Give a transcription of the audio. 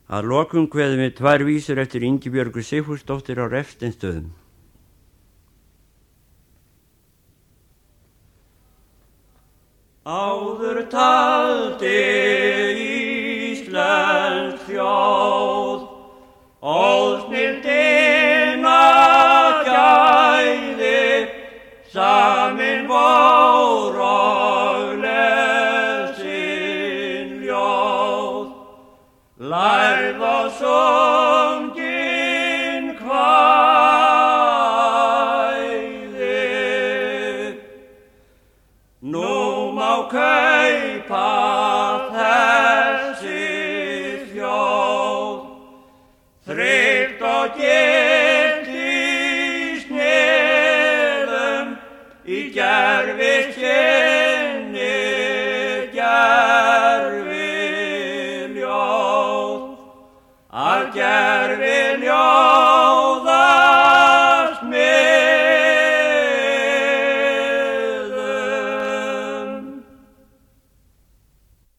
Að lokum kveðum við 2 vísur eftir Ingibjörgu Sigfúsdóttur á Refsteinsstöðum. Áður taldi íslensk þjóð ósnilldina gæði, samin vor og lesin ljóð, lærð og sungin kvæði. Nú má kaupa þessi þjóð, þryggt og gilt í sniðum, í gerviskinni gerviljóð, að gerviljóð.